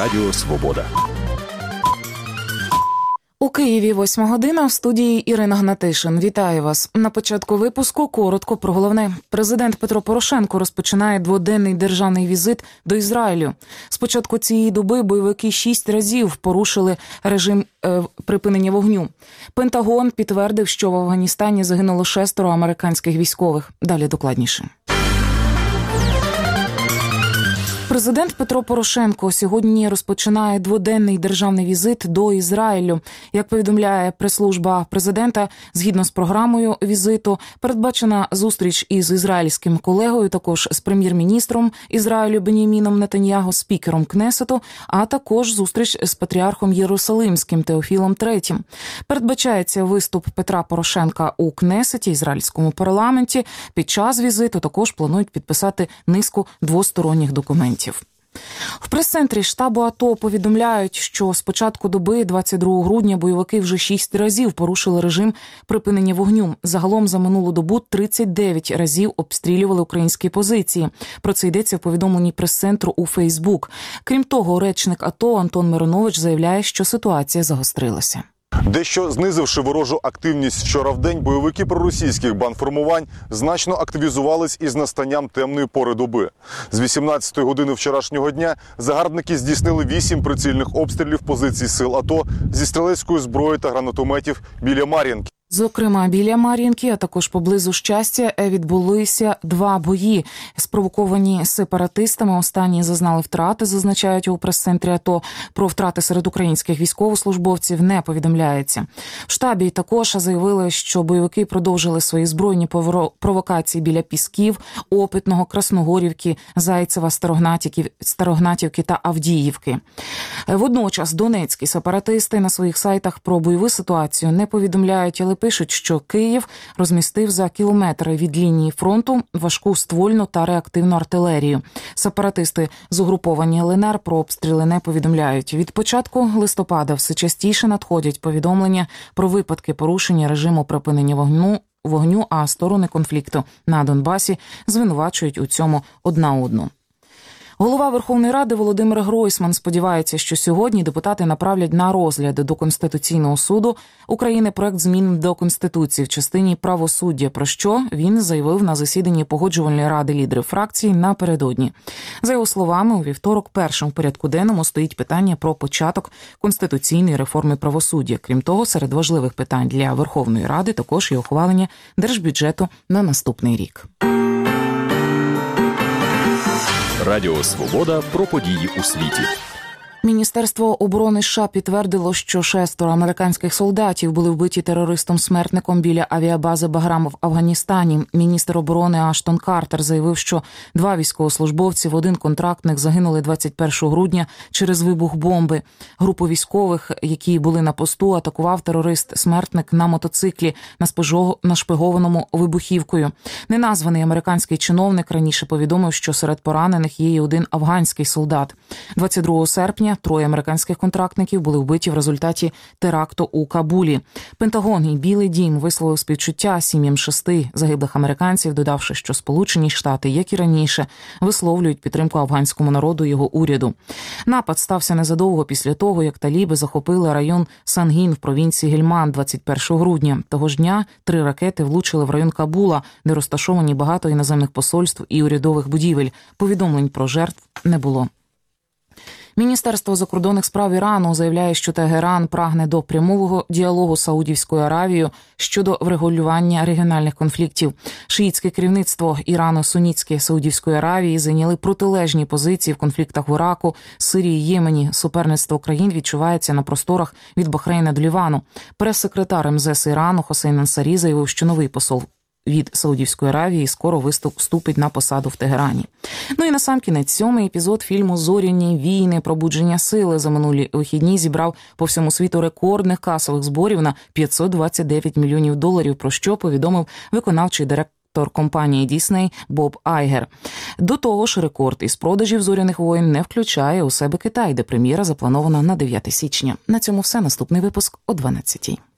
Радіо Свобода. У Києві 8 година, в студії Ірина Гнатишин. Вітаю вас. На початку випуску коротко про головне. Президент Петро Порошенко розпочинає дводенний державний візит до Ізраїлю. З початку цієї доби бойовики 6 разів порушили режим припинення вогню. Пентагон підтвердив, що в Афганістані загинуло 6 американських військових. Далі докладніше. Президент Петро Порошенко сьогодні розпочинає дводенний державний візит до Ізраїлю. Як повідомляє прес-служба президента, згідно з програмою візиту, передбачена зустріч із ізраїльським колегою, також з прем'єр-міністром Ізраїлю Беньяміном Нетаньяху, спікером Кнесету, а також зустріч з патріархом Єрусалимським Теофілом III. Передбачається виступ Петра Порошенка у Кнесеті, ізраїльському парламенті. Під час візиту також планують підписати низку двосторонніх документів. В прес-центрі штабу АТО повідомляють, що з початку доби 22 грудня бойовики вже 6 разів порушили режим припинення вогню. Загалом за минулу добу 39 разів обстрілювали українські позиції. Про це йдеться в повідомленні прес-центру у Фейсбук. Крім того, речник АТО Антон Миронович заявляє, що ситуація загострилася. Дещо знизивши ворожу активність вчора вдень, бойовики проросійських бандформувань значно активізувались із настанням темної пори доби. З 18-ї години вчорашнього дня загарбники здійснили 8 прицільних обстрілів позицій сил АТО зі стрілецької зброї та гранатометів біля Мар'їнки. Зокрема, біля Мар'їнки, а також поблизу Щастя, відбулися 2 бої, спровоковані сепаратистами. Останні зазнали втрати, зазначають у прес-центрі АТО. Про втрати серед українських військовослужбовців не повідомляється. В штабі також заявили, що бойовики продовжили свої збройні провокації біля Пісків, Опитного, Красногорівки, Зайцева, Старогнатівки та Авдіївки. Водночас донецькі сепаратисти на своїх сайтах про бойову ситуацію не повідомляють, але пишуть, що Київ розмістив за кілометри від лінії фронту важку ствольну та реактивну артилерію. Сепаратисти з угруповані ЛНР про обстріли не повідомляють. Від початку листопада все частіше надходять повідомлення про випадки порушення режиму припинення вогню, а сторони конфлікту на Донбасі звинувачують у цьому одна одну. Голова Верховної Ради Володимир Гройсман сподівається, що сьогодні депутати направлять на розгляд до Конституційного суду України проект змін до Конституції в частині правосуддя, про що він заявив на засіданні Погоджувальної ради лідерів фракцій напередодні. За його словами, у вівторок першим в порядку денному стоїть питання про початок конституційної реформи правосуддя. Крім того, серед важливих питань для Верховної Ради також і ухвалення держбюджету на наступний рік. Радіо Свобода про події у світі. Міністерство оборони США підтвердило, що 6 американських солдатів були вбиті терористом-смертником біля авіабази Баграм в Афганістані. Міністр оборони Аштон Картер заявив, що 2 військовослужбовці, 1 контрактник загинули 21 грудня через вибух бомби. Групу військових, які були на посту, атакував терорист-смертник на мотоциклі, нашпигованому вибухівкою. Неназваний американський чиновник раніше повідомив, що серед поранених є й 1 афганський солдат. 22 серпня 3 американських контрактників були вбиті в результаті теракту у Кабулі. Пентагон і Білий дім висловив співчуття сім'ям 6 загиблих американців, додавши, що Сполучені Штати, як і раніше, висловлюють підтримку афганському народу і його уряду. Напад стався незадовго після того, як таліби захопили район Сангін в провінції Гельманд 21 грудня. Того ж дня 3 ракети влучили в район Кабула, де розташовані багато іноземних посольств і урядових будівель. Повідомлень про жертв не було. Міністерство закордонних справ Ірану заявляє, що Тегеран прагне до прямого діалогу з Саудівською Аравією щодо врегулювання регіональних конфліктів. Шиїтське керівництво Ірану-Сунітське Саудівської Аравії зайняли протилежні позиції в конфліктах в Іраку, Сирії, Ємені. Суперництво країн відчувається на просторах від Бахрейна до Лівану. Прес-секретар МЗС Ірану Хосейн Ансарі заявив, що новий посол від Саудівської Аравії скоро вступить на посаду в Тегерані. Ну і насамкінець 7-й епізод фільму «Зоряні війни. Пробудження сили» за минулі вихідні зібрав по всьому світу рекордних касових зборів на $529 мільйонів, про що повідомив виконавчий директор компанії Disney Боб Айгер. До того ж, рекорд із продажів «Зоряних воїн» не включає у себе Китай, де прем'єра запланована на 9 січня. На цьому все. Наступний випуск о 12-й.